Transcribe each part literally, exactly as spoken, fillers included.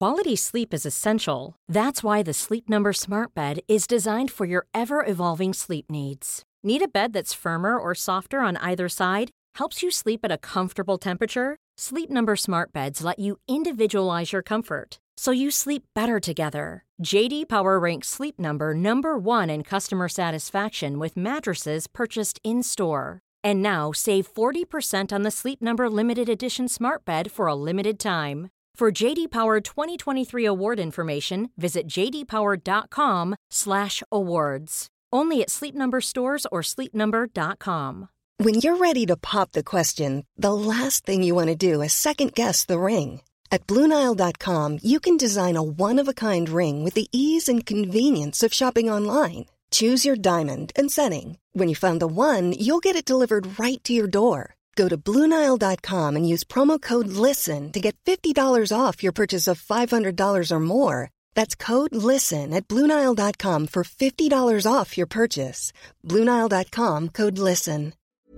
Quality sleep is essential. That's why the Sleep Number Smart Bed is designed for your ever-evolving sleep needs. Need a bed that's firmer or softer on either side? Helps you sleep at a comfortable temperature? Sleep Number Smart Beds let you individualize your comfort, so you sleep better together. J D Power ranks Sleep Number number one in customer satisfaction with mattresses purchased in-store. And now, save forty percent on the Sleep Number Limited Edition Smart Bed for a limited time. For J D Power twenty twenty-three award information, visit j d power dot com slash awards. Only at Sleep Number stores or sleep number dot com. When you're ready to pop the question, the last thing you want to do is second-guess the ring. At Blue Nile dot com, you can design a one-of-a-kind ring with the ease and convenience of shopping online. Choose your diamond and setting. When you find the one, you'll get it delivered right to your door. Go to Blue Nile dot com and use promo code LISTEN to get fifty dollars off your purchase of five hundred dollars or more. That's code LISTEN at Blue Nile dot com for fifty dollars off your purchase. Blue Nile dot com, code LISTEN.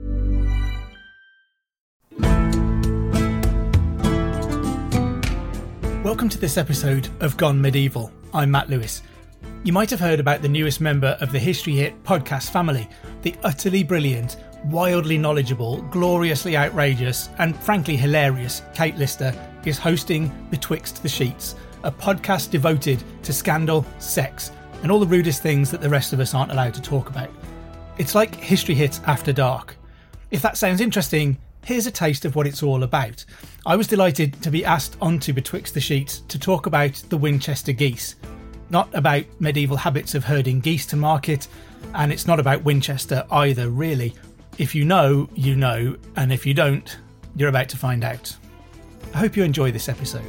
Welcome to this episode of Gone Medieval. I'm Matt Lewis. You might have heard about the newest member of the History Hit podcast family, the utterly brilliant, wildly knowledgeable, gloriously outrageous, and frankly hilarious Kate Lister is hosting Betwixt the Sheets, a podcast devoted to scandal, sex, and all the rudest things that the rest of us aren't allowed to talk about. It's like History Hit after dark. If that sounds interesting, here's a taste of what it's all about. I was delighted to be asked onto Betwixt the Sheets to talk about the Winchester geese. Not about medieval habits of herding geese to market, and it's not about Winchester either, really. If you know, you know, and if you don't, you're about to find out. I hope you enjoy this episode.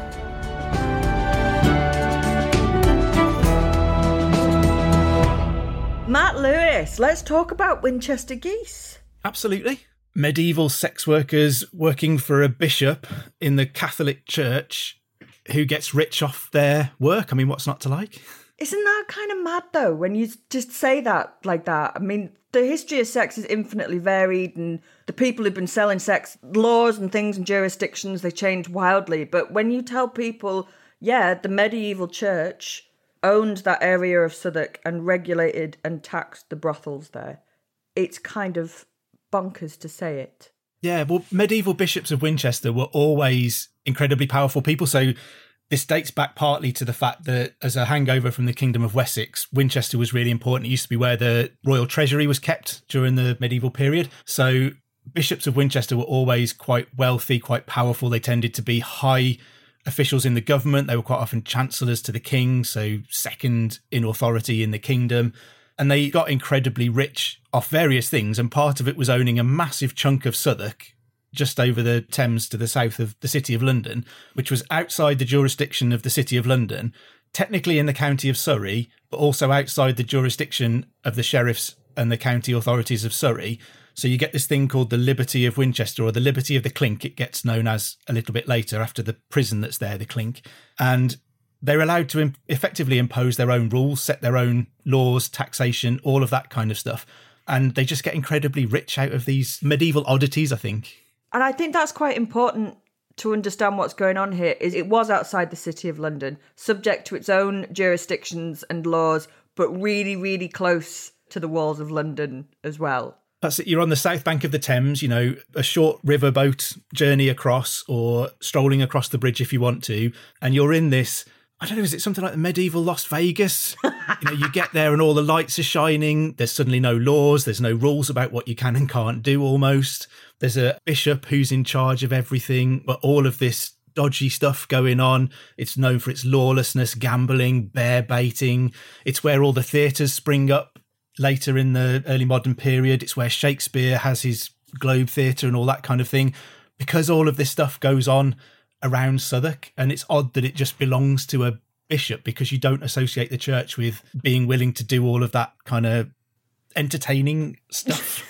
Matt Lewis, let's talk about Winchester geese. Absolutely. Medieval sex workers working for a bishop in the Catholic Church who gets rich off their work. I mean, what's not to like? Isn't that kind of mad, though, when you just say that like that? I mean, the history of sex is infinitely varied, and the people who've been selling sex, laws and things and jurisdictions, they change wildly. But when you tell people, yeah, the medieval church owned that area of Southwark and regulated and taxed the brothels there, it's kind of bonkers to say it. Yeah, well, medieval bishops of Winchester were always incredibly powerful people. So this dates back partly to the fact that as a hangover from the Kingdom of Wessex, Winchester was really important. It used to be where the royal treasury was kept during the medieval period. So bishops of Winchester were always quite wealthy, quite powerful. They tended to be high officials in the government. They were quite often chancellors to the king, so second in authority in the kingdom. And they got incredibly rich off various things. And part of it was owning a massive chunk of Southwark, just over the Thames to the south of the City of London, which was outside the jurisdiction of the City of London, technically in the county of Surrey, but also outside the jurisdiction of the sheriffs and the county authorities of Surrey. So you get this thing called the Liberty of Winchester, or the Liberty of the Clink, it gets known as a little bit later after the prison that's there, the Clink. And they're allowed to effectively impose their own rules, set their own laws, taxation, all of that kind of stuff. And they just get incredibly rich out of these medieval oddities, I think. And I think that's quite important to understand what's going on here. Is it was outside the City of London, subject to its own jurisdictions and laws, but really, really close to the walls of London as well. That's it. You're on the south bank of the Thames, you know, a short riverboat journey across, or strolling across the bridge if you want to. And you're in this, I don't know, is it something like the medieval Las Vegas? You know, you get there and all the lights are shining. There's suddenly no laws. There's no rules about what you can and can't do almost. There's a bishop who's in charge of everything, but all of this dodgy stuff going on. It's known for its lawlessness, gambling, bear baiting. It's where all the theatres spring up later in the early modern period. It's where Shakespeare has his Globe Theatre and all that kind of thing. Because all of this stuff goes on around Southwark, and it's odd that it just belongs to a bishop, because you don't associate the church with being willing to do all of that kind of entertaining stuff.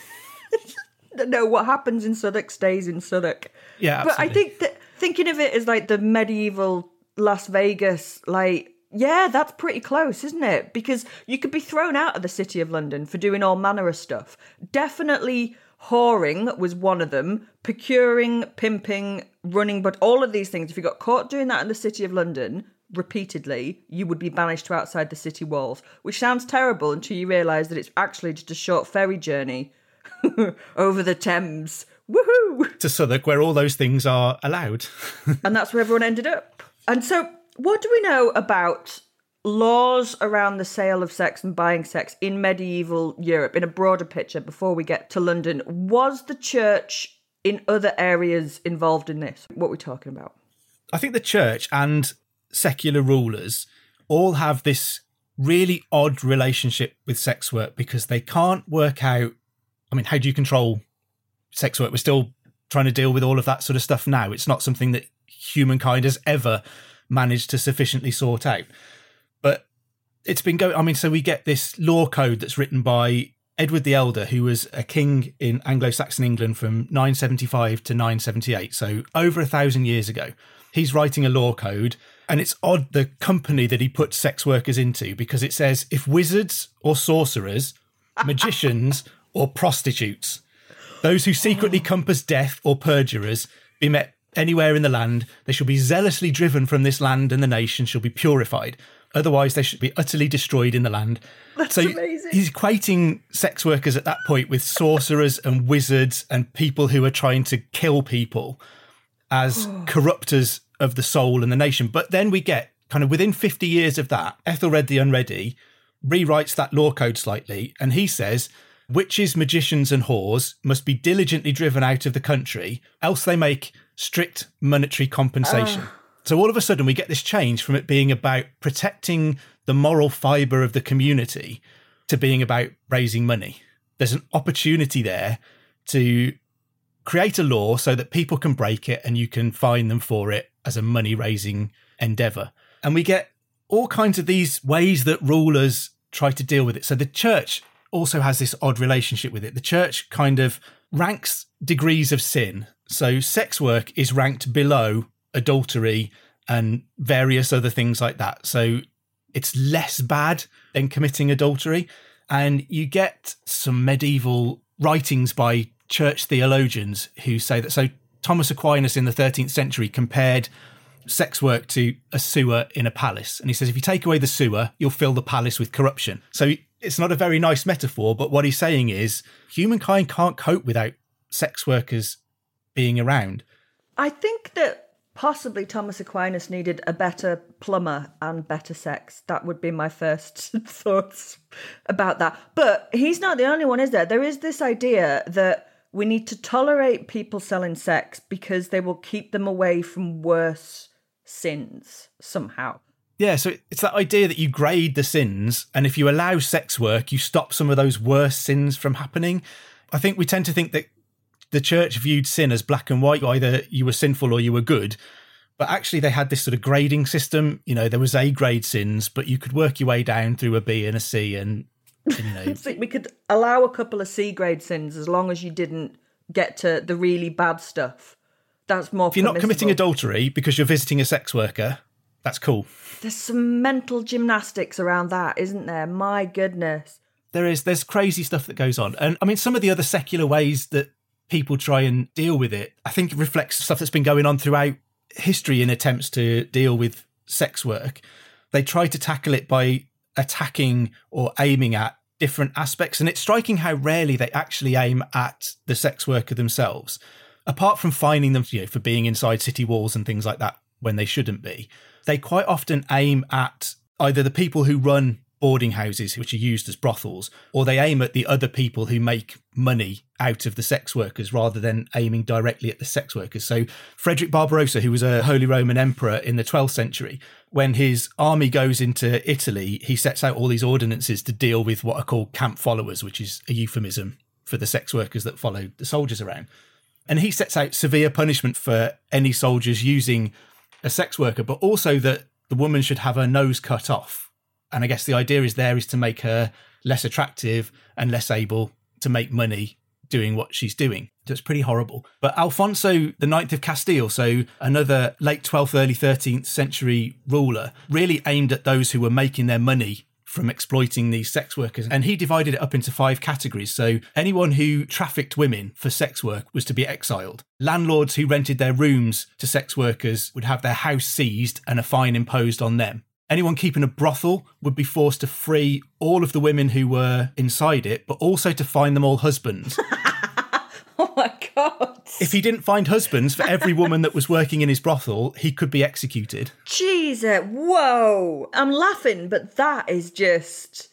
No, what happens in Southwark stays in Southwark. Yeah, absolutely. But I think that thinking of it as like the medieval Las Vegas, like, yeah, that's pretty close, isn't it? Because you could be thrown out of the City of London for doing all manner of stuff. Definitely whoring was one of them. Procuring, pimping, running, but all of these things, if you got caught doing that in the City of London repeatedly, you would be banished to outside the city walls, which sounds terrible until you realise that it's actually just a short ferry journey over the Thames. Woohoo! To Southwark, where all those things are allowed. And that's where everyone ended up. And so what do we know about laws around the sale of sex and buying sex in medieval Europe in a broader picture before we get to London? Was the church in other areas involved in this? What are we talking about? I think the church and secular rulers all have this really odd relationship with sex work because they can't work out, I mean, how do you control sex work? We're still trying to deal with all of that sort of stuff now. It's not something that humankind has ever managed to sufficiently sort out. But it's been going, I mean, so we get this law code that's written by Edward the Elder, who was a king in Anglo-Saxon England from nine seventy-five to nine seventy-eight, so over a thousand years ago. He's writing a law code, and it's odd the company that he puts sex workers into, because it says if wizards or sorcerers, magicians or prostitutes, those who secretly compass death or perjurers, be met anywhere in the land, they shall be zealously driven from this land, and the nation shall be purified. Otherwise, they should be utterly destroyed in the land. That's so amazing. He's equating sex workers at that point with sorcerers and wizards and people who are trying to kill people as corrupters of the soul and the nation. But then we get, kind of within fifty years of that, Ethelred the Unready rewrites that law code slightly, and he says witches, magicians and whores must be diligently driven out of the country, else they make strict monetary compensation. Uh. So all of a sudden we get this change from it being about protecting the moral fibre of the community to being about raising money. There's an opportunity there to create a law so that people can break it and you can fine them for it as a money-raising endeavour. And we get all kinds of these ways that rulers try to deal with it. So the church also has this odd relationship with it. The church kind of ranks degrees of sin. So sex work is ranked below adultery and various other things like that. So it's less bad than committing adultery. And you get some medieval writings by church theologians who say that. So Thomas Aquinas in the thirteenth century compared sex work to a sewer in a palace. And he says, if you take away the sewer, you'll fill the palace with corruption. So it's not a very nice metaphor, but what he's saying is humankind can't cope without sex workers being around. I think that possibly Thomas Aquinas needed a better plumber and better sex. That would be my first thoughts about that. But he's not the only one, is there? There is this idea that we need to tolerate people selling sex because they will keep them away from worse sins somehow. Yeah, so it's that idea that you grade the sins, and if you allow sex work, you stop some of those worse sins from happening. I think we tend to think that the church viewed sin as black and white, either you were sinful or you were good. But actually they had this sort of grading system. You know, there was A grade sins, but you could work your way down through a B and a C, and, and you know. So we could allow a couple of C grade sins as long as you didn't get to the really bad stuff. That's more If you're not committing adultery because you're visiting a sex worker, that's cool. There's some mental gymnastics around that, isn't there? My goodness. There is. There's crazy stuff that goes on. And I mean, some of the other secular ways that people try and deal with it, I think it reflects stuff that's been going on throughout history in attempts to deal with sex work. They try to tackle it by attacking or aiming at different aspects. And it's striking how rarely they actually aim at the sex worker themselves. Apart from fining them, you know, for being inside city walls and things like that when they shouldn't be, they quite often aim at either the people who run boarding houses, which are used as brothels, or they aim at the other people who make money out of the sex workers rather than aiming directly at the sex workers. So Frederick Barbarossa, who was a Holy Roman Emperor in the twelfth century, when his army goes into Italy, he sets out all these ordinances to deal with what are called camp followers, which is a euphemism for the sex workers that follow the soldiers around. And he sets out severe punishment for any soldiers using a sex worker, but also that the woman should have her nose cut off. And I guess the idea is there is to make her less attractive and less able to make money doing what she's doing. So it's pretty horrible. But Alfonso the Ninth of Castile, so another late twelfth, early thirteenth century ruler, really aimed at those who were making their money from exploiting these sex workers. And he divided it up into five categories. So anyone who trafficked women for sex work was to be exiled. Landlords who rented their rooms to sex workers would have their house seized and a fine imposed on them. Anyone keeping a brothel would be forced to free all of the women who were inside it, but also to find them all husbands. Oh my God. If he didn't find husbands for every woman that was working in his brothel, he could be executed. Jesus, whoa. I'm laughing, but that is just,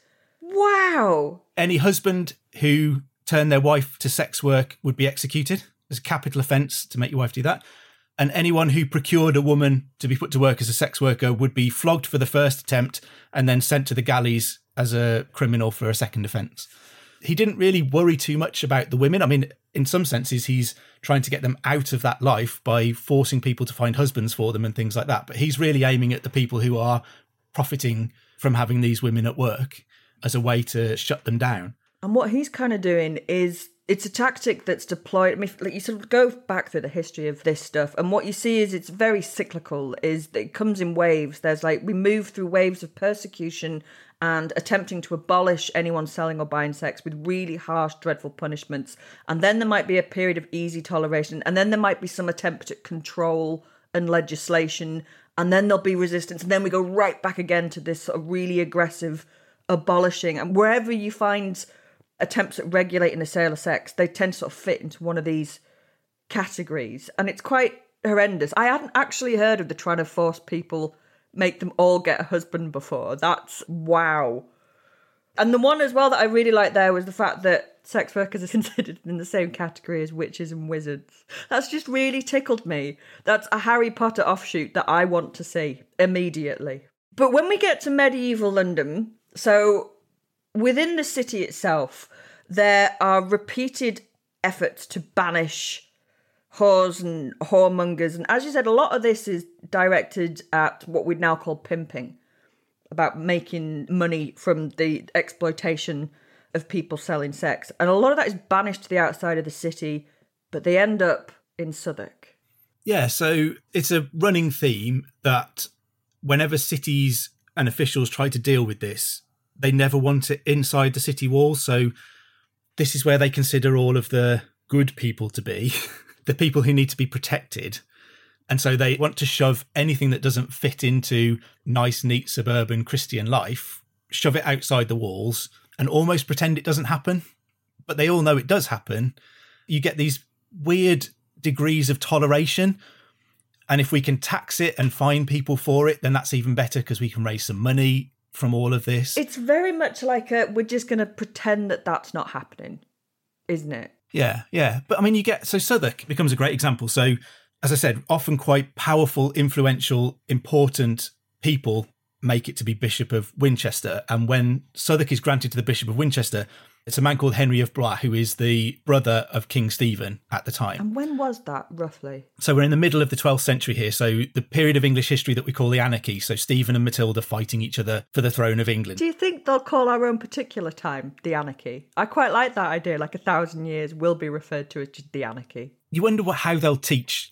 wow. Any husband who turned their wife to sex work would be executed. It's a capital offence to make your wife do that. And anyone who procured a woman to be put to work as a sex worker would be flogged for the first attempt and then sent to the galleys as a criminal for a second offence. He didn't really worry too much about the women. I mean, in some senses, he's trying to get them out of that life by forcing people to find husbands for them and things like that. But he's really aiming at the people who are profiting from having these women at work as a way to shut them down. And what he's kind of doing is, it's a tactic that's deployed. I mean, like, you sort of go back through the history of this stuff, and what you see is it's very cyclical, is that it comes in waves. There's like, we move through waves of persecution and attempting to abolish anyone selling or buying sex with really harsh, dreadful punishments. And then there might be a period of easy toleration, and then there might be some attempt at control and legislation, and then there'll be resistance, and then we go right back again to this sort of really aggressive abolishing. And wherever you find attempts at regulating the sale of sex, they tend to sort of fit into one of these categories. And it's quite horrendous. I hadn't actually heard of the trying to force people, make them all get a husband before. That's wow. And the one as well that I really liked there was the fact that sex workers are considered in the same category as witches and wizards. That's just really tickled me. That's a Harry Potter offshoot that I want to see immediately. But when we get to medieval London, so within the city itself, there are repeated efforts to banish whores and whoremongers. And as you said, a lot of this is directed at what we'd now call pimping, about making money from the exploitation of people selling sex. And a lot of that is banished to the outside of the city, but they end up in Southwark. Yeah, so it's a running theme that whenever cities and officials try to deal with this, they never want it inside the city walls. So this is where they consider all of the good people to be, the people who need to be protected. And so they want to shove anything that doesn't fit into nice, neat, suburban Christian life, shove it outside the walls and almost pretend it doesn't happen. But they all know it does happen. You get these weird degrees of toleration. And if we can tax it and fine people for it, then that's even better because we can raise some money from all of this. It's very much like a, we're just going to pretend that that's not happening, isn't it? Yeah, yeah. But I mean, you get, so Southwark becomes a great example. So as I said, often quite powerful, influential, important people make it to be Bishop of Winchester. And when Southwark is granted to the Bishop of Winchester, it's a man called Henry of Blois, who is the brother of King Stephen at the time. And when was that, roughly? So we're in the middle of the twelfth century here. So the period of English history that we call the Anarchy. So Stephen and Matilda fighting each other for the throne of England. Do you think they'll call our own particular time the Anarchy? I quite like that idea, like a thousand years will be referred to as just the Anarchy. You wonder what how they'll teach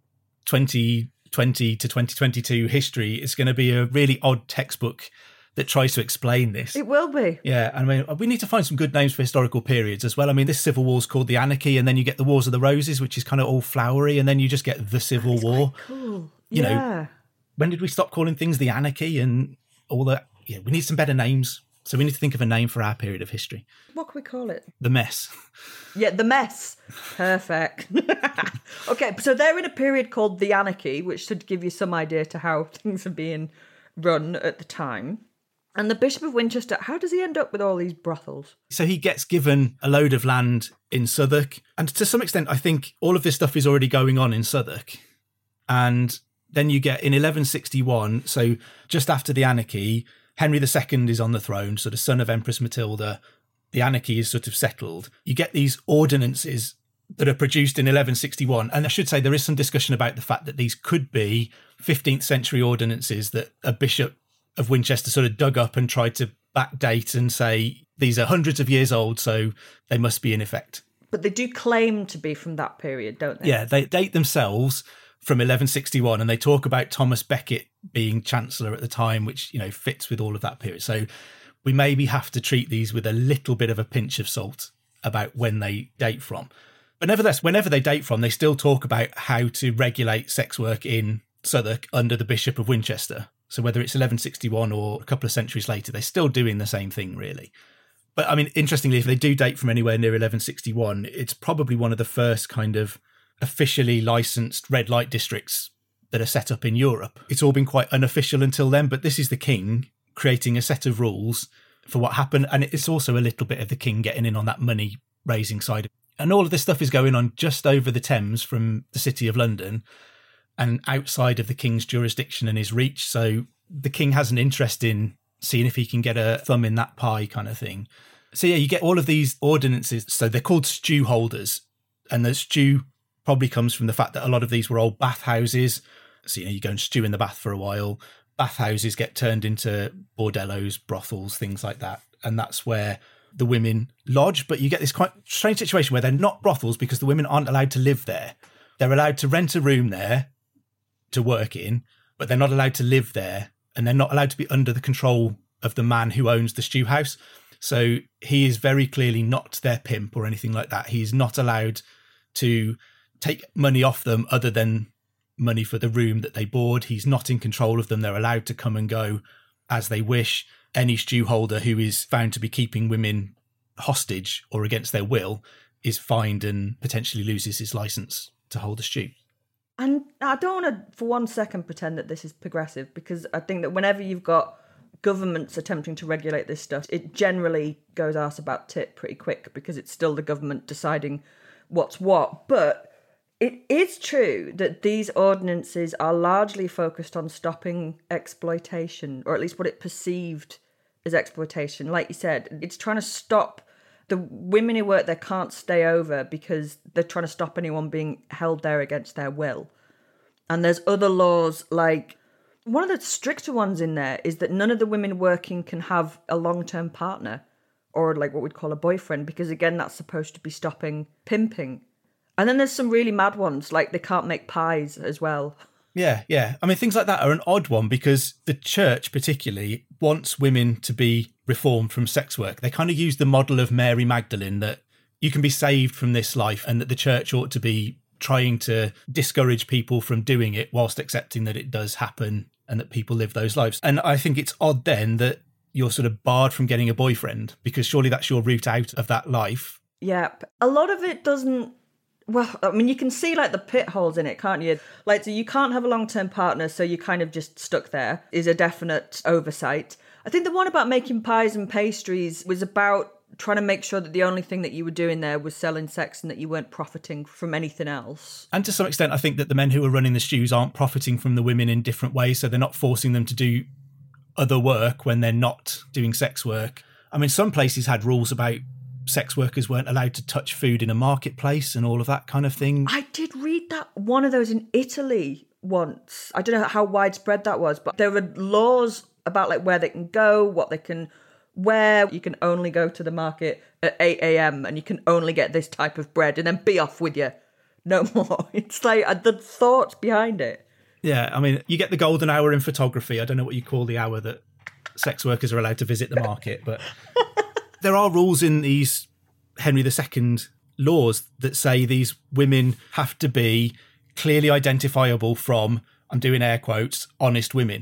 twenty twenty to twenty twenty-two history. It's going to be a really odd textbook that tries to explain this. It will be. Yeah, I mean, we need to find some good names for historical periods as well. I mean, this Civil War's called the Anarchy, and then you get the Wars of the Roses, which is kind of all flowery, and then you just get the Civil That's War. Quite cool. You yeah. know, when did we stop calling things the Anarchy and all that? Yeah, we need some better names. So we need to think of a name for our period of history. What can we call it? The Mess. Yeah, the Mess. Perfect. Okay, so they're in a period called the Anarchy, which should give you some idea to how things are being run at the time. And the Bishop of Winchester, how does he end up with all these brothels? So he gets given a load of land in Southwark. And to some extent, I think all of this stuff is already going on in Southwark. And then you get in eleven sixty-one, so just after the Anarchy, Henry the Second is on the throne, so the son of Empress Matilda. The Anarchy is sort of settled. You get these ordinances that are produced in eleven sixty-one. And I should say there is some discussion about the fact that these could be fifteenth century ordinances that a bishop of Winchester sort of dug up and tried to backdate and say these are hundreds of years old, so they must be in effect. But they do claim to be from that period, don't they? Yeah, they date themselves from eleven sixty-one, and they talk about Thomas Becket being Chancellor at the time, which, you know, fits with all of that period. So we maybe have to treat these with a little bit of a pinch of salt about when they date from. But nevertheless, whenever they date from, they still talk about how to regulate sex work in Southwark under the Bishop of Winchester. So whether it's eleven sixty-one or a couple of centuries later, they're still doing the same thing, really. But I mean, interestingly, if they do date from anywhere near eleven sixty-one, it's probably one of the first kind of officially licensed red light districts that are set up in Europe. It's all been quite unofficial until then, but this is the king creating a set of rules for what happened. And it's also a little bit of the king getting in on that money raising side. And all of this stuff is going on just over the Thames from the City of London and outside of the king's jurisdiction and his reach. So the king has an interest in seeing if he can get a thumb in that pie kind of thing. So yeah, you get all of these ordinances. So they're called stew holders. And the stew probably comes from the fact that a lot of these were old bathhouses. So, you know, you go and stew in the bath for a while. Bathhouses get turned into bordellos, brothels, things like that. And that's where the women lodge. But you get this quite strange situation where they're not brothels because the women aren't allowed to live there. They're allowed to rent a room there to work in, but they're not allowed to live there. And they're not allowed to be under the control of the man who owns the stew house. So he is very clearly not their pimp or anything like that. He's not allowed to take money off them other than money for the room that they board. He's not in control of them. They're allowed to come and go as they wish. Any stew holder who is found to be keeping women hostage or against their will is fined and potentially loses his license to hold a stew. And I don't want to, for one second, pretend that this is progressive, because I think that whenever you've got governments attempting to regulate this stuff, it generally goes arse about tit pretty quick because it's still the government deciding what's what. But it is true that these ordinances are largely focused on stopping exploitation, or at least what it perceived as exploitation. Like you said, it's trying to stop the women who work there can't stay over because they're trying to stop anyone being held there against their will. And there's other laws, like one of the stricter ones in there is that none of the women working can have a long-term partner or like what we'd call a boyfriend, because again, that's supposed to be stopping pimping. And then there's some really mad ones, like they can't make pies as well. Yeah, yeah. I mean, things like that are an odd one because the church particularly wants women to be reformed from sex work. They kind of use the model of Mary Magdalene, that you can be saved from this life and that the church ought to be trying to discourage people from doing it whilst accepting that it does happen and that people live those lives. And I think it's odd then that you're sort of barred from getting a boyfriend, because surely that's your route out of that life. Yeah. A lot of it doesn't. Well, I mean, you can see like the pit holes in it, can't you? Like, so you can't have a long-term partner, so you're kind of just stuck there, is a definite oversight. I think the one about making pies and pastries was about trying to make sure that the only thing that you were doing there was selling sex and that you weren't profiting from anything else. And to some extent, I think that the men who are running the stews aren't profiting from the women in different ways, so they're not forcing them to do other work when they're not doing sex work. I mean, some places had rules about sex workers weren't allowed to touch food in a marketplace and all of that kind of thing. I did read that one of those in Italy once. I don't know how widespread that was, but there were laws about like where they can go, what they can wear. You can only go to the market at eight a.m. and you can only get this type of bread and then be off with you. No more. It's like the thoughts behind it. Yeah, I mean, you get the golden hour in photography. I don't know what you call the hour that sex workers are allowed to visit the market, but there are rules in these Henry the Second laws that say these women have to be clearly identifiable from, I'm doing air quotes, honest women.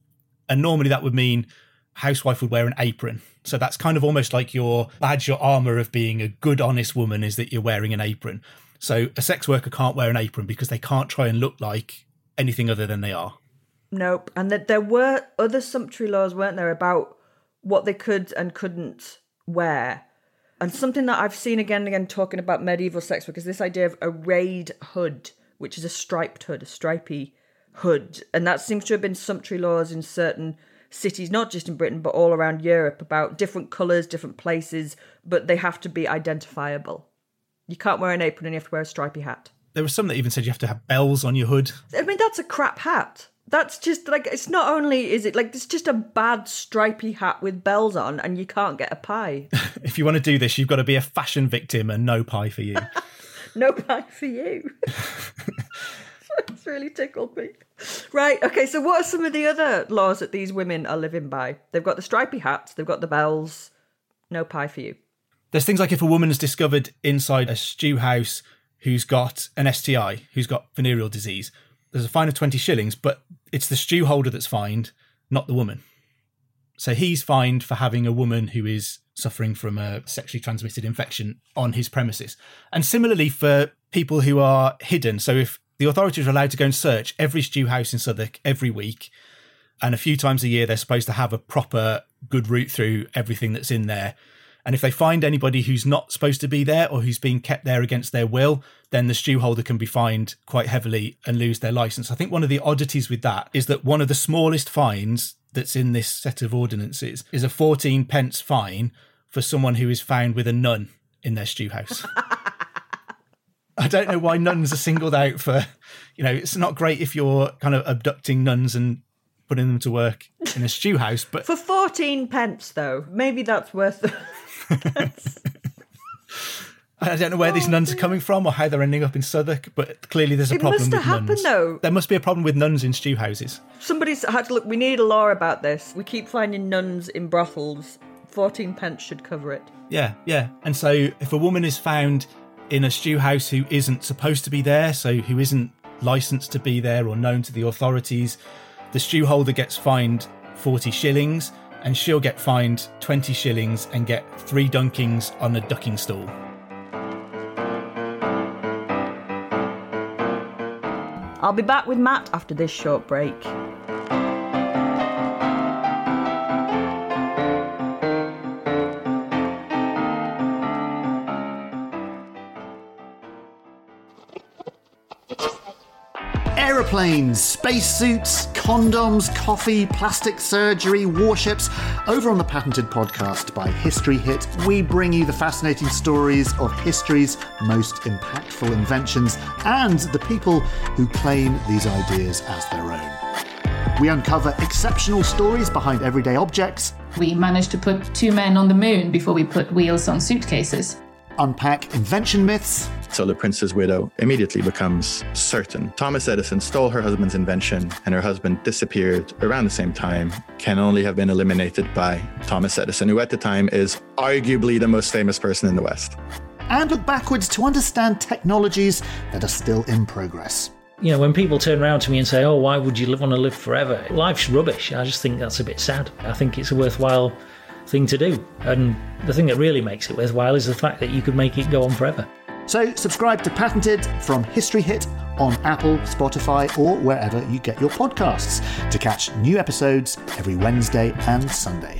And normally that would mean housewife would wear an apron. So that's kind of almost like your badge, your armour of being a good, honest woman is that you're wearing an apron. So a sex worker can't wear an apron because they can't try and look like anything other than they are. Nope. And that there were other sumptuary laws, weren't there, about what they could and couldn't wear. And something that I've seen again and again talking about medieval sex work is this idea of a raid hood, which is a striped hood, a stripy hood. And that seems to have been sumptuary laws in certain cities, not just in Britain, but all around Europe, about different colours, different places, but they have to be identifiable. You can't wear an apron and you have to wear a stripy hat. There were some that even said you have to have bells on your hood. I mean, that's a crap hat. That's just like, it's not only is it like, it's just a bad stripy hat with bells on and you can't get a pie. If you want to do this, you've got to be a fashion victim and no pie for you. No pie for you. It's really tickled me. Right, okay, so what are some of the other laws that these women are living by? They've got the stripy hats, they've got the bells. No pie for you. There's things like if a woman is discovered inside a stew house who's got an S T I, who's got venereal disease, there's a fine of twenty shillings, but it's the stew holder that's fined, not the woman. So he's fined for having a woman who is suffering from a sexually transmitted infection on his premises. And similarly for people who are hidden. So if the authorities are allowed to go and search every stew house in Southwark every week, and a few times a year they're supposed to have a proper good route through everything that's in there. And if they find anybody who's not supposed to be there or who's being kept there against their will, then the stew holder can be fined quite heavily and lose their licence. I think one of the oddities with that is that one of the smallest fines that's in this set of ordinances is a fourteen pence fine for someone who is found with a nun in their stew house. I don't know why nuns are singled out for, you know, it's not great if you're kind of abducting nuns and putting them to work in a stew house, but for fourteen pence though, maybe that's worth the I don't know where oh, these nuns dear. are coming from or how they're ending up in Southwark, but clearly there's a it problem must with have happened, nuns. Though. There must be a problem with nuns in stew houses. Somebody's had to look, we need a law about this. We keep finding nuns in brothels. fourteen pence should cover it. Yeah, yeah. And so if a woman is found in a stew house who isn't supposed to be there, so who isn't licensed to be there or known to the authorities, the stew holder gets fined forty shillings and she'll get fined twenty shillings and get three dunkings on a ducking stool. I'll be back with Matt after this short break. Aeroplanes, spacesuits, condoms, coffee, plastic surgery, warships. Over on the Patented podcast by History Hit, we bring you the fascinating stories of history's most impactful inventions and the people who claim these ideas as their own. We uncover exceptional stories behind everyday objects. We managed to put two men on the moon before we put wheels on suitcases. Unpack invention myths. So the prince's widow immediately becomes certain. Thomas Edison stole her husband's invention and her husband disappeared around the same time, can only have been eliminated by Thomas Edison, who at the time is arguably the most famous person in the West. And look backwards to understand technologies that are still in progress. You know, when people turn around to me and say, oh, why would you want to live forever? Life's rubbish. I just think that's a bit sad. I think it's a worthwhile thing to do. And the thing that really makes it worthwhile is the fact that you could make it go on forever. So subscribe to Patented from History Hit on Apple, Spotify, or wherever you get your podcasts to catch new episodes every Wednesday and Sunday.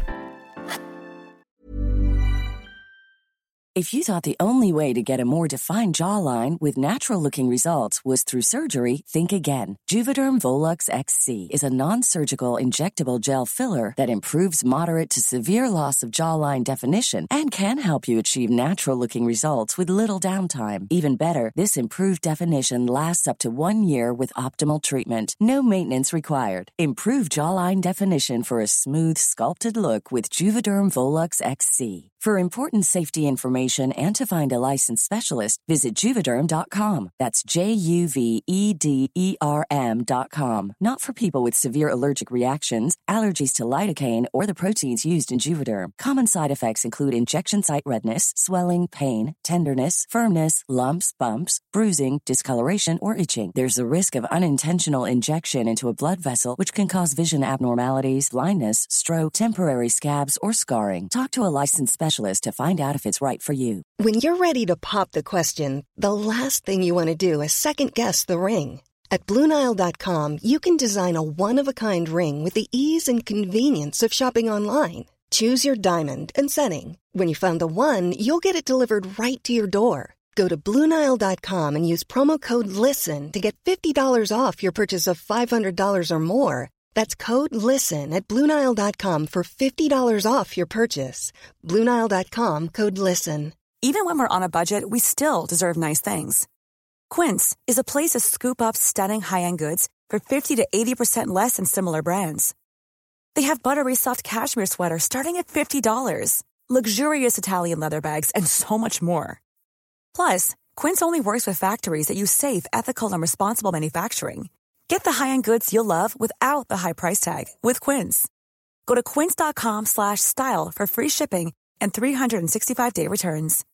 If you thought the only way to get a more defined jawline with natural-looking results was through surgery, think again. Juvederm Volux X C is a non-surgical injectable gel filler that improves moderate to severe loss of jawline definition and can help you achieve natural-looking results with little downtime. Even better, this improved definition lasts up to one year with optimal treatment. No maintenance required. Improve jawline definition for a smooth, sculpted look with Juvederm Volux X C. For important safety information and to find a licensed specialist, visit Juvederm dot com. That's J U V E D E R M dot com. Not for people with severe allergic reactions, allergies to lidocaine, or the proteins used in Juvederm. Common side effects include injection site redness, swelling, pain, tenderness, firmness, lumps, bumps, bruising, discoloration, or itching. There's a risk of unintentional injection into a blood vessel, which can cause vision abnormalities, blindness, stroke, temporary scabs, or scarring. Talk to a licensed specialist to find out if it's right for you. When you're ready to pop the question, the last thing you want to do is second-guess the ring. At Blue Nile dot com, you can design a one-of-a-kind ring with the ease and convenience of shopping online. Choose your diamond and setting. When you find the one, you'll get it delivered right to your door. Go to Blue Nile dot com and use promo code LISTEN to get fifty dollars off your purchase of five hundred dollars or more. That's code LISTEN at Blue Nile dot com for fifty dollars off your purchase. Blue Nile dot com, code LISTEN. Even when we're on a budget, we still deserve nice things. Quince is a place to scoop up stunning high-end goods for fifty to eighty percent less than similar brands. They have buttery soft cashmere sweaters starting at fifty dollars, luxurious Italian leather bags, and so much more. Plus, Quince only works with factories that use safe, ethical, and responsible manufacturing. Get the high-end goods you'll love without the high price tag with Quince. Go to quince.com slash style for free shipping and three sixty-five day returns.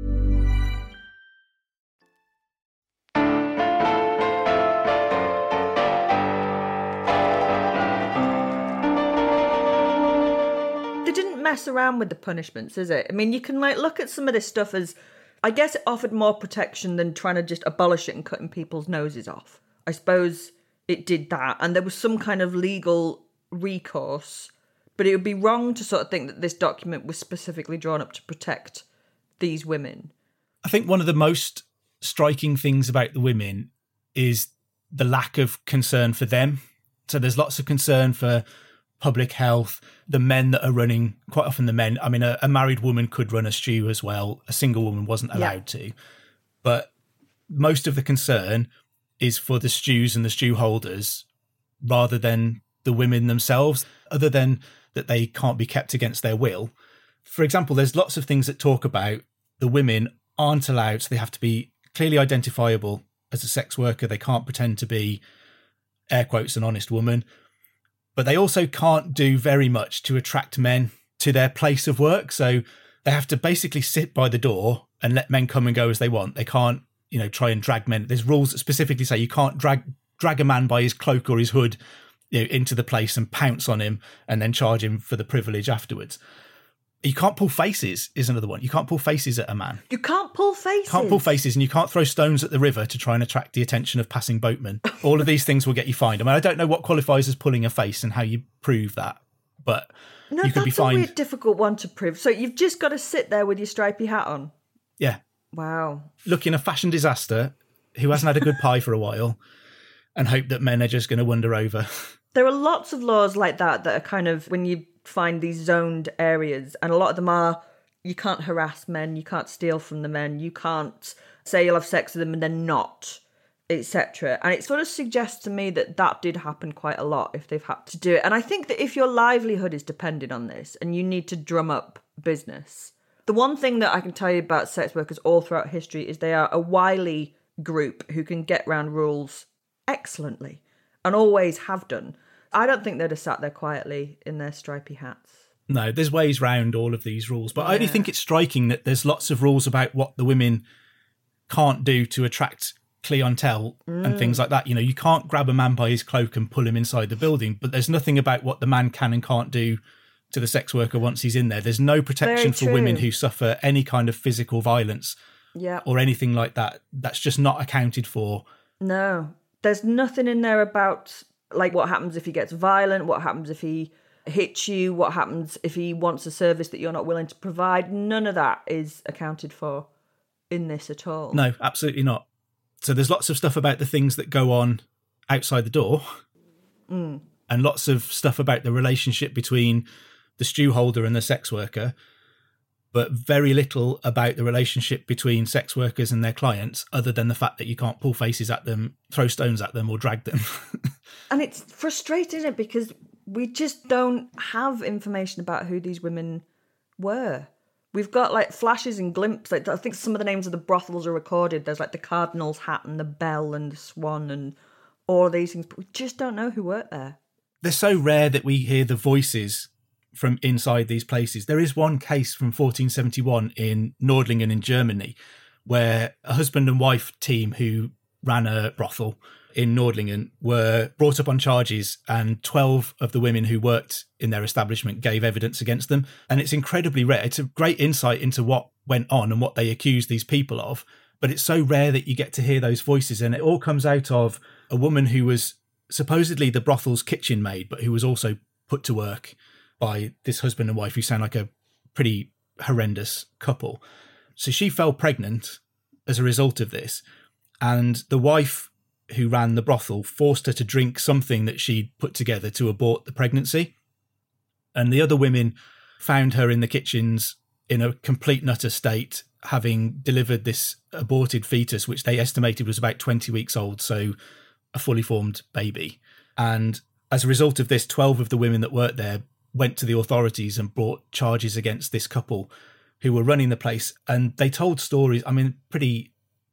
They didn't mess around with the punishments, is it? I mean, you can like look at some of this stuff as, I guess it offered more protection than trying to just abolish it and cutting people's noses off. I suppose it did that, and there was some kind of legal recourse, but it would be wrong to sort of think that this document was specifically drawn up to protect these women. I think one of the most striking things about the women is the lack of concern for them. So there's lots of concern for public health, the men that are running, quite often the men, I mean, a, a married woman could run a stew as well. A single woman wasn't allowed yeah. to. But most of the concern is for the stews and the stew holders rather than the women themselves, other than that they can't be kept against their will. For example, there's lots of things that talk about the women aren't allowed, so they have to be clearly identifiable as a sex worker. They can't pretend to be, air quotes, an honest woman. But they also can't do very much to attract men to their place of work. So they have to basically sit by the door and let men come and go as they want. They can't, you know, try and drag men. There's rules that specifically say you can't drag drag a man by his cloak or his hood, you know, into the place and pounce on him and then charge him for the privilege afterwards. You can't pull faces is another one. You can't pull faces at a man. You can't pull faces. Can't pull faces, and you can't throw stones at the river to try and attract the attention of passing boatmen. All of these things will get you fined. I mean, I don't know what qualifies as pulling a face and how you prove that, but no, you could be fined. That's a weird, difficult one to prove. So you've just got to sit there with your stripy hat on. Yeah. Wow. Looking a fashion disaster who hasn't had a good pie for a while and hope that men are just going to wander over. There are lots of laws like that that are kind of, when you find these zoned areas, and a lot of them are, you can't harass men, you can't steal from the men, you can't say you'll have sex with them and then not, et cetera. And it sort of suggests to me that that did happen quite a lot if they've had to do it. And I think that if your livelihood is dependent on this and you need to drum up business, the one thing that I can tell you about sex workers all throughout history is they are a wily group who can get round rules excellently and always have done. I don't think they'd have sat there quietly in their stripy hats. No, there's ways round all of these rules. But yeah. I only think it's striking that there's lots of rules about what the women can't do to attract clientele mm. and things like that. You know, you can't grab a man by his cloak and pull him inside the building, but there's nothing about what the man can and can't do to the sex worker once he's in there. There's no protection for women who suffer any kind of physical violence yeah. or anything like that. That's just not accounted for. No, there's nothing in there about, like, what happens if he gets violent, what happens if he hits you, what happens if he wants a service that you're not willing to provide. None of that is accounted for in this at all. No, absolutely not. So there's lots of stuff about the things that go on outside the door mm. and lots of stuff about the relationship between the stew holder and the sex worker, but very little about the relationship between sex workers and their clients, other than the fact that you can't pull faces at them, throw stones at them, or drag them. And it's frustrating, isn't it? Because we just don't have information about who these women were. We've got like flashes and glimpses. Like, I think some of the names of the brothels are recorded. There's like the Cardinal's Hat and the Bell and the Swan and all of these things, but we just don't know who worked there. They're so rare that we hear the voices from inside these places. There is one case from fourteen seventy-one in Nordlingen in Germany where a husband and wife team who ran a brothel in Nordlingen were brought up on charges, and twelve of the women who worked in their establishment gave evidence against them. And it's incredibly rare. It's a great insight into what went on and what they accused these people of, but it's so rare that you get to hear those voices. And it all comes out of a woman who was supposedly the brothel's kitchen maid, but who was also put to work by this husband and wife who sound like a pretty horrendous couple. So she fell pregnant as a result of this, and the wife who ran the brothel forced her to drink something that she'd put together to abort the pregnancy. And the other women found her in the kitchens in a complete and utter state, having delivered this aborted fetus, which they estimated was about twenty weeks old, so a fully formed baby. And as a result of this, twelve of the women that worked there went to the authorities and brought charges against this couple who were running the place. And they told stories, I mean, pretty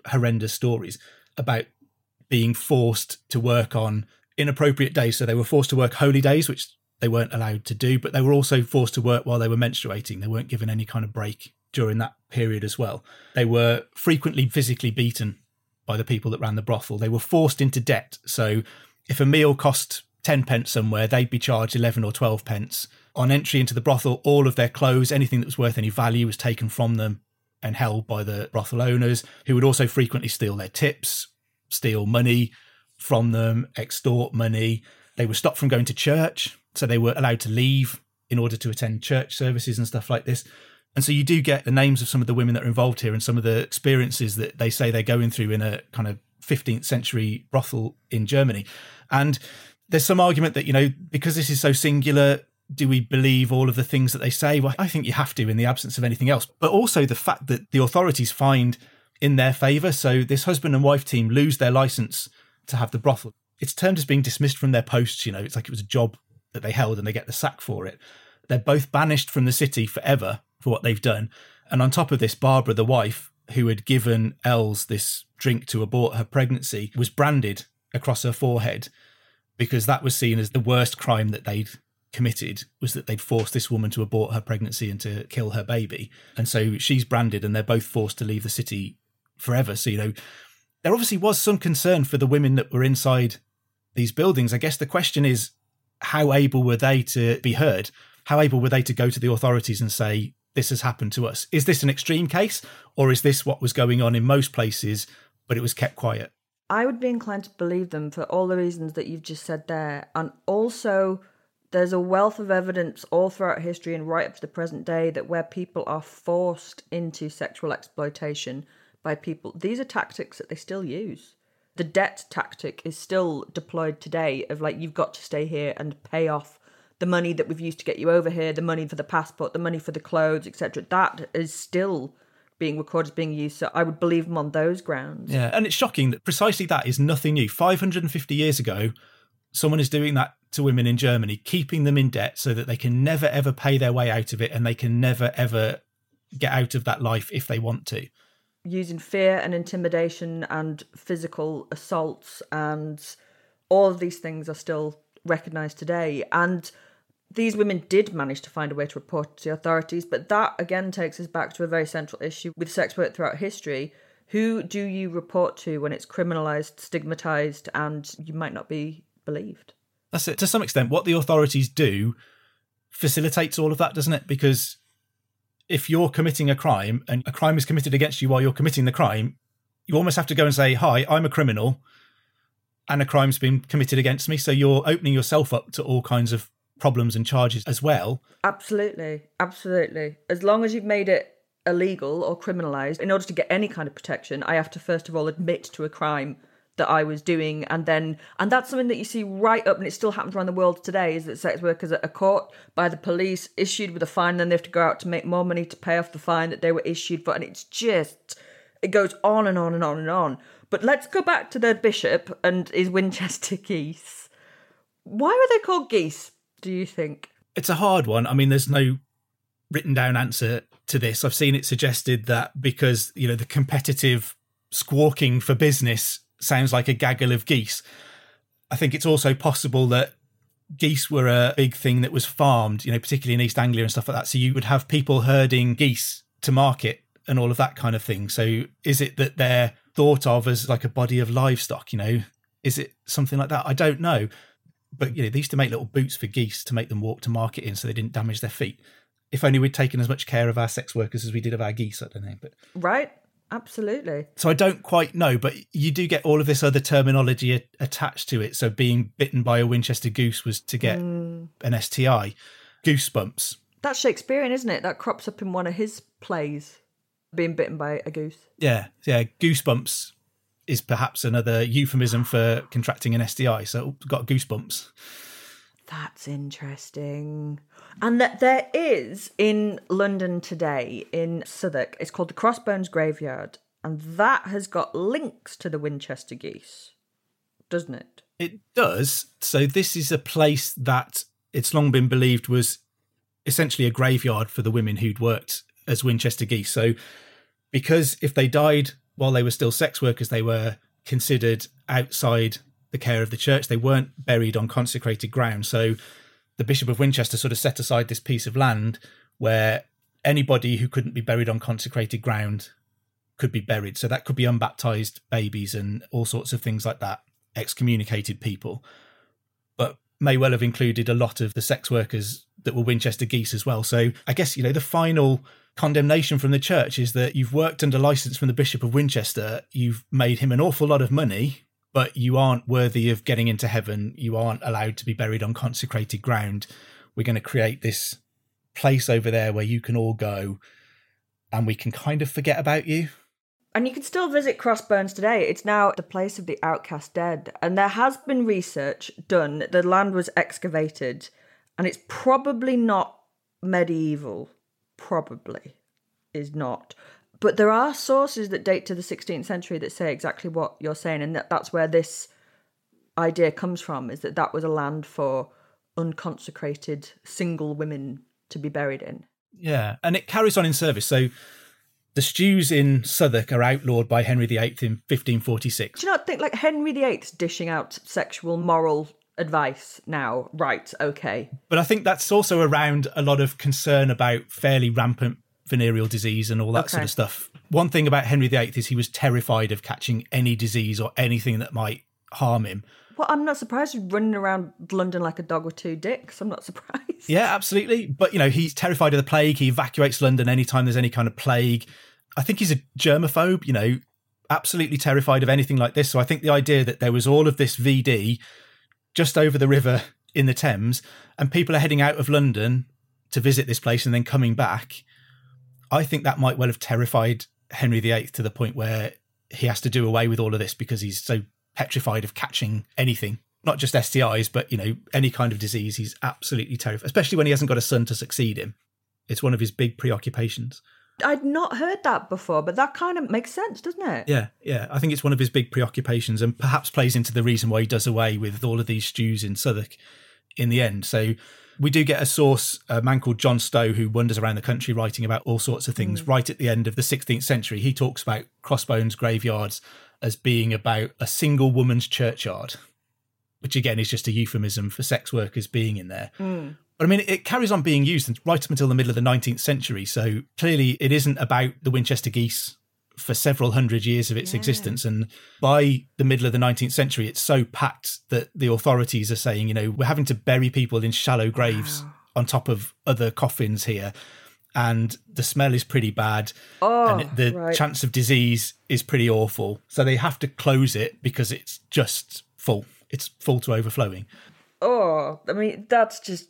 horrendous stories about being forced to work on inappropriate days. So they were forced to work holy days, which they weren't allowed to do, but they were also forced to work while they were menstruating. They weren't given any kind of break during that period as well. They were frequently physically beaten by the people that ran the brothel. They were forced into debt. So if a meal cost ten pence somewhere, they'd be charged eleven or twelve pence. On entry into the brothel, all of their clothes, anything that was worth any value, was taken from them and held by the brothel owners, who would also frequently steal their tips, steal money from them, extort money. They were stopped from going to church, so they were allowed to leave in order to attend church services and stuff like this. And so you do get the names of some of the women that are involved here and some of the experiences that they say they're going through in a kind of fifteenth century brothel in Germany. And there's some argument that, you know, because this is so singular, do we believe all of the things that they say? Well, I think you have to in the absence of anything else. But also the fact that the authorities find in their favour. So this husband and wife team lose their licence to have the brothel. It's termed as being dismissed from their posts. You know, it's like it was a job that they held and they get the sack for it. They're both banished from the city forever for what they've done. And on top of this, Barbara, the wife, who had given Els this drink to abort her pregnancy, was branded across her forehead because that was seen as the worst crime that they'd committed, was that they'd forced this woman to abort her pregnancy and to kill her baby. And so she's branded and they're both forced to leave the city forever. So, you know, there obviously was some concern for the women that were inside these buildings. I guess the question is, how able were they to be heard? How able were they to go to the authorities and say, this has happened to us? Is this an extreme case, or is this what was going on in most places, but it was kept quiet? I would be inclined to believe them for all the reasons that you've just said there. And also, there's a wealth of evidence all throughout history and right up to the present day that where people are forced into sexual exploitation by people, these are tactics that they still use. The debt tactic is still deployed today of like, you've got to stay here and pay off the money that we've used to get you over here, the money for the passport, the money for the clothes, et cetera. That is still being recorded as being used. So I would believe them on those grounds. Yeah, and it's shocking that precisely that is nothing new. five hundred fifty years ago, someone is doing that to women in Germany, keeping them in debt so that they can never, ever pay their way out of it and they can never, ever get out of that life if they want to. Using fear and intimidation and physical assaults, and all of these things are still recognised today. And these women did manage to find a way to report to the authorities, but that again takes us back to a very central issue with sex work throughout history. Who do you report to when it's criminalised, stigmatised, and you might not be believed? That's it. To some extent, what the authorities do facilitates all of that, doesn't it? Because if you're committing a crime and a crime is committed against you while you're committing the crime, you almost have to go and say, hi, I'm a criminal and a crime's been committed against me. So you're opening yourself up to all kinds of problems and charges as well. Absolutely. Absolutely. As long as you've made it illegal or criminalised, in order to get any kind of protection, I have to first of all admit to a crime that I was doing, and then and that's something that you see right up, and it still happens around the world today, is that sex workers are caught by the police, issued with a fine, and then they have to go out to make more money to pay off the fine that they were issued for, and it's just, it goes on and on and on and on. But let's go back to the bishop and his Winchester geese. Why were they called geese, do you think? It's a hard one. I mean, there's no written down answer to this. I've seen it suggested that because, you know, the competitive squawking for business sounds like a gaggle of geese. I think it's also possible that geese were a big thing that was farmed, you know, particularly in East Anglia and stuff like that. So you would have people herding geese to market and all of that kind of thing. So is it that they're thought of as like a body of livestock, you know? Is it something like that? I don't know. But, you know, they used to make little boots for geese to make them walk to market in so they didn't damage their feet. If only we'd taken as much care of our sex workers as we did of our geese, I don't know. But right. Absolutely. So I don't quite know, but you do get all of this other terminology a- attached to it. So being bitten by a Winchester goose was to get mm. an S T I. Goosebumps. That's Shakespearean, isn't it? That crops up in one of his plays, being bitten by a goose. Yeah, yeah. Goosebumps is perhaps another euphemism for contracting an S T I. So got goosebumps. That's interesting. And that there is in London today, in Southwark, it's called the Crossbones Graveyard, and that has got links to the Winchester geese, doesn't it? It does. So this is a place that it's long been believed was essentially a graveyard for the women who'd worked as Winchester geese. So because if they died while they were still sex workers, they were considered outside the care of the church. They weren't buried on consecrated ground. So the Bishop of Winchester sort of set aside this piece of land where anybody who couldn't be buried on consecrated ground could be buried. So that could be unbaptized babies and all sorts of things like that, excommunicated people. But may well have included a lot of the sex workers that were Winchester geese as well. So I guess, you know, the final condemnation from the church is that you've worked under license from the Bishop of Winchester, you've made him an awful lot of money, but you aren't worthy of getting into heaven. You aren't allowed to be buried on consecrated ground. We're going to create this place over there where you can all go and we can kind of forget about you. And you can still visit Crossbones today. It's now the place of the outcast dead. And there has been research done. The land was excavated and it's probably not medieval. Probably is not. But there are sources that date to the sixteenth century that say exactly what you're saying. And that that's where this idea comes from, is that that was a land for unconsecrated single women to be buried in. Yeah, and it carries on in service. So the stews in Southwark are outlawed by Henry the Eighth in fifteen forty-six. Do you not think, like, Henry the Eighth's dishing out sexual moral advice now? Right, okay. But I think that's also around a lot of concern about fairly rampant venereal disease and all that okay. sort of stuff. One thing about Henry the Eighth is he was terrified of catching any disease or anything that might harm him. Well, I'm not surprised he's running around London like a dog with two dicks. I'm not surprised. Yeah, absolutely. But, you know, he's terrified of the plague. He evacuates London anytime there's any kind of plague. I think he's a germaphobe, you know, absolutely terrified of anything like this. So I think the idea that there was all of this V D just over the river in the Thames and people are heading out of London to visit this place and then coming back, I think that might well have terrified Henry the Eighth to the point where he has to do away with all of this because he's so petrified of catching anything, not just S T Is, but, you know, any kind of disease. He's absolutely terrified, especially when he hasn't got a son to succeed him. It's one of his big preoccupations. I'd not heard that before, but that kind of makes sense, doesn't it? Yeah, yeah. I think it's one of his big preoccupations and perhaps plays into the reason why he does away with all of these stews in Southwark in the end. So we do get a source, a man called John Stowe, who wanders around the country writing about all sorts of things. Mm. Right at the end of the sixteenth century, he talks about Crossbones graveyards as being about a single woman's churchyard, which again is just a euphemism for sex workers being in there. Mm. But I mean, it carries on being used right up until the middle of the nineteenth century. So clearly it isn't about the Winchester geese for several hundred years of its yeah. existence. And by the middle of the nineteenth century, it's so packed that the authorities are saying, you know, we're having to bury people in shallow graves wow. on top of other coffins here. And the smell is pretty bad. Oh, and the right. chance of disease is pretty awful. So they have to close it because it's just full. It's full to overflowing. Oh, I mean, that's just...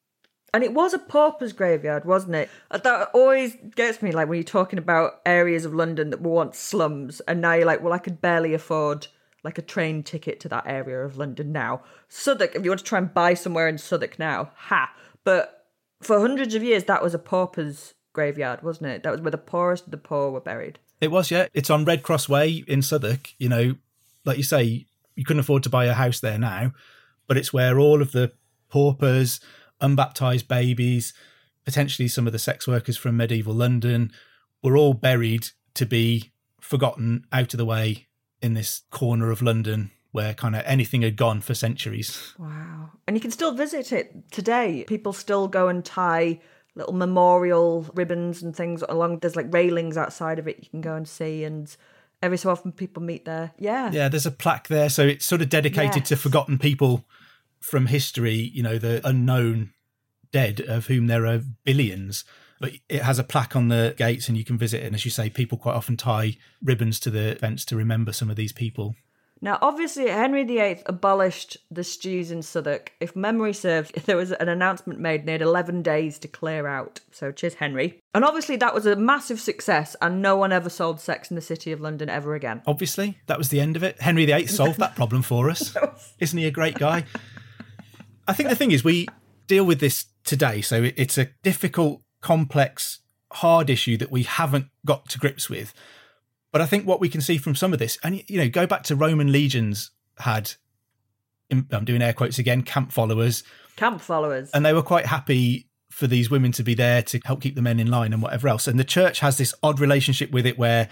And it was a pauper's graveyard, wasn't it? That always gets me, like, when you're talking about areas of London that were once slums, and now you're like, well, I could barely afford, like, a train ticket to that area of London now. Southwark, if you want to try and buy somewhere in Southwark now, ha! But for hundreds of years, that was a pauper's graveyard, wasn't it? That was where the poorest of the poor were buried. It was, yeah. It's on Red Cross Way in Southwark. You know, like you say, you couldn't afford to buy a house there now, but it's where all of the paupers, unbaptized babies, potentially some of the sex workers from medieval London were all buried to be forgotten, out of the way in this corner of London where kind of anything had gone for centuries. Wow. And you can still visit it today. People still go and tie little memorial ribbons and things along. There's like railings outside of it you can go and see, and every so often people meet there. Yeah. Yeah, there's a plaque there. So it's sort of dedicated yes. to forgotten people from history, you know, the unknown dead, of whom there are billions. But it has a plaque on the gates and you can visit it. And as you say, people quite often tie ribbons to the fence to remember some of these people. Now, obviously, Henry the Eighth abolished the stews in Southwark. If memory serves, there was an announcement made and they had eleven days to clear out. So cheers, Henry. And obviously that was a massive success and no one ever sold sex in the city of London ever again. Obviously, that was the end of it. Henry the Eighth solved that problem for us. Isn't he a great guy? I think the thing is, we deal with this today. So it's a difficult, complex, hard issue that we haven't got to grips with. But I think what we can see from some of this, and, you know, go back to Roman legions had, I'm doing air quotes again, camp followers. Camp followers. And they were quite happy for these women to be there to help keep the men in line and whatever else. And the church has this odd relationship with it where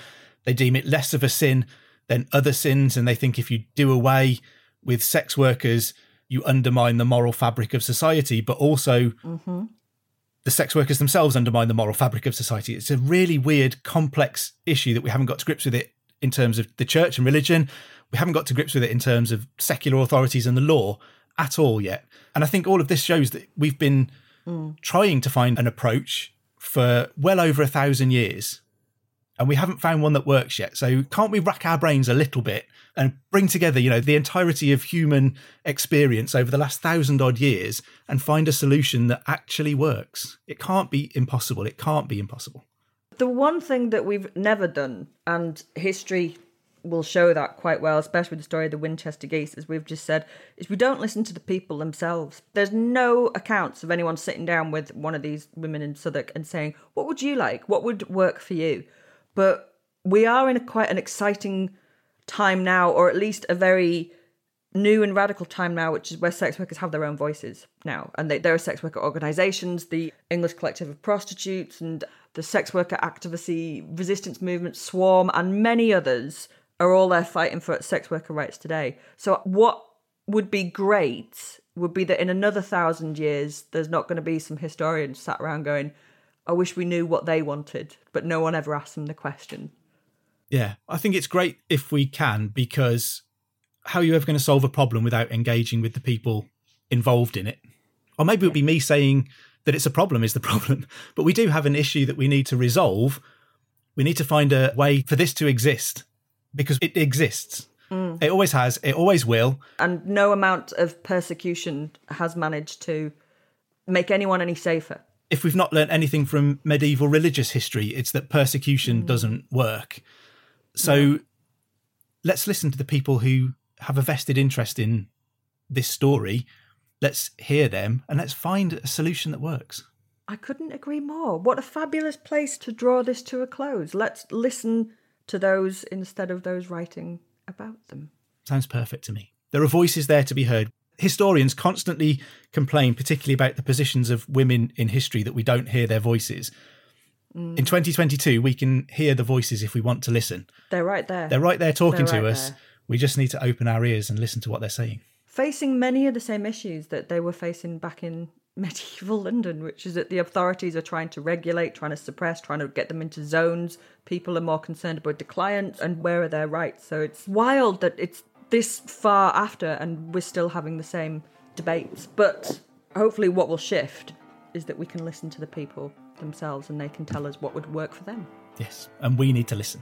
They deem it less of a sin than other sins, and they think if you do away with sex workers, you undermine the moral fabric of society, but also mm-hmm. the sex workers themselves undermine the moral fabric of society. It's a really weird, complex issue that we haven't got to grips with it in terms of the church and religion. We haven't got to grips with it in terms of secular authorities and the law at all yet. And I think all of this shows that we've been mm. trying to find an approach for well over a thousand years, and we haven't found one that works yet. So can't we rack our brains a little bit and bring together, you know, the entirety of human experience over the last thousand odd years and find a solution that actually works? It can't be impossible. It can't be impossible. The one thing that we've never done, and history will show that quite well, especially with the story of the Winchester geese, as we've just said, is we don't listen to the people themselves. There's no accounts of anyone sitting down with one of these women in Southwark and saying, what would you like? What would work for you? But we are in a quite an exciting time now, or at least a very new and radical time now, which is where sex workers have their own voices now. And they, there are sex worker organisations, the English Collective of Prostitutes and the sex worker activism resistance movement, Swarm, and many others are all there fighting for sex worker rights today. So what would be great would be that in another thousand years, there's not going to be some historians sat around going, I wish we knew what they wanted, but no one ever asked them the question. Yeah, I think it's great if we can, because how are you ever going to solve a problem without engaging with the people involved in it? Or maybe it would be me saying that it's a problem is the problem, but we do have an issue that we need to resolve. We need to find a way for this to exist, because it exists. Mm. It always has. It always will. And no amount of persecution has managed to make anyone any safer. If we've not learnt anything from medieval religious history, it's that persecution mm. doesn't work. So yeah. let's listen to the people who have a vested interest in this story. Let's hear them and let's find a solution that works. I couldn't agree more. What a fabulous place to draw this to a close. Let's listen to those instead of those writing about them. Sounds perfect to me. There are voices there to be heard. Historians constantly complain, particularly about the positions of women in history, that we don't hear their voices. Mm. In twenty twenty-two, we can hear the voices if we want to listen. They're right there. They're right there talking They're to right us. There. We just need to open our ears and listen to what they're saying. Facing many of the same issues that they were facing back in medieval London, which is that the authorities are trying to regulate, trying to suppress, trying to get them into zones. People are more concerned about the client and where are their rights. So it's wild that it's this far after and we're still having the same debates. But hopefully what will shift is that we can listen to the people themselves and they can tell us what would work for them. Yes, and we need to listen.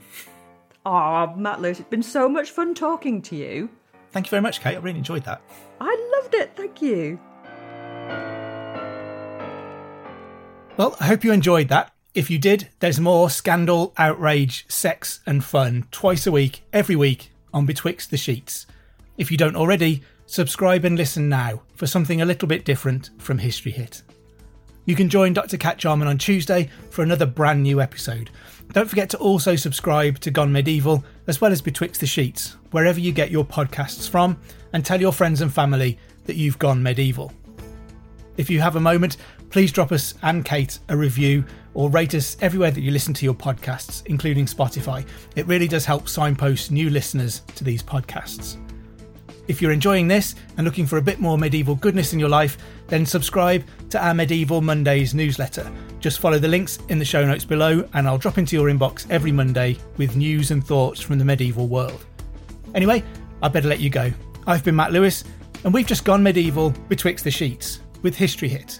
Oh, Matt Lewis, it's been so much fun talking to you. Thank you very much, Kate. I really enjoyed that. I loved it. Thank you. Well, I hope you enjoyed that. If you did, there's more scandal, outrage, sex and fun twice a week, every week on Betwixt the Sheets. If you don't already, subscribe and listen now for something a little bit different from History Hit. You can join Doctor Cat Jarman on Tuesday for another brand new episode. Don't forget to also subscribe to Gone Medieval as well as Betwixt the Sheets, wherever you get your podcasts from, and tell your friends and family that you've gone medieval. If you have a moment, please drop us and Kate a review or rate us everywhere that you listen to your podcasts, including Spotify. It really does help signpost new listeners to these podcasts. If you're enjoying this and looking for a bit more medieval goodness in your life, then subscribe to our Medieval Mondays newsletter. Just follow the links in the show notes below and I'll drop into your inbox every Monday with news and thoughts from the medieval world. Anyway, I better let you go. I've been Matt Lewis and we've just gone medieval betwixt the sheets with History Hit.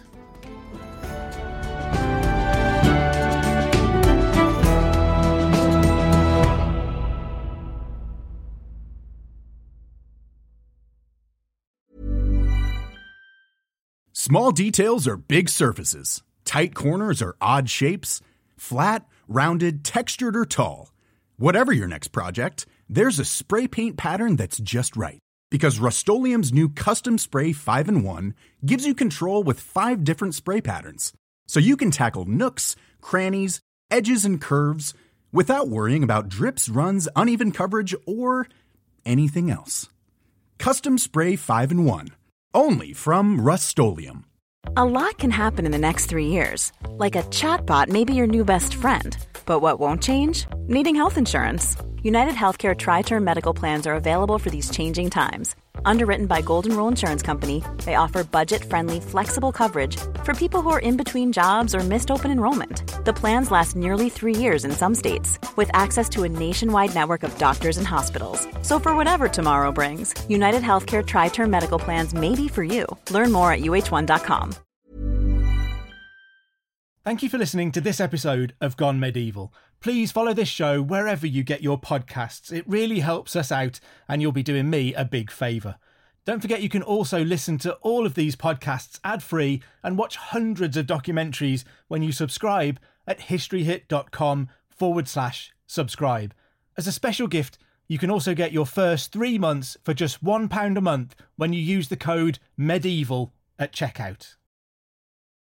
Small details are big surfaces. Tight corners are odd shapes. Flat, rounded, textured, or tall. Whatever your next project, there's a spray paint pattern that's just right. Because Rust-Oleum's new Custom Spray five in one gives you control with five different spray patterns. So you can tackle nooks, crannies, edges, and curves without worrying about drips, runs, uneven coverage, or anything else. Custom Spray five in one. Only from Rust-Oleum. A lot can happen in the next three years. Like a chatbot may be your new best friend. But what won't change? Needing health insurance. United Healthcare Tri-Term Medical Plans are available for these changing times. Underwritten by Golden Rule Insurance Company, they offer budget-friendly, flexible coverage for people who are in between jobs or missed open enrollment. The plans last nearly three years in some states, with access to a nationwide network of doctors and hospitals. So for whatever tomorrow brings, United Healthcare Tri-Term Medical Plans may be for you. Learn more at U H one dot com. Thank you for listening to this episode of Gone Medieval. Please follow this show wherever you get your podcasts. It really helps us out and you'll be doing me a big favour. Don't forget you can also listen to all of these podcasts ad-free and watch hundreds of documentaries when you subscribe at historyhit.com forward slash subscribe. As a special gift, you can also get your first three months for just one pound a month when you use the code MEDIEVAL at checkout.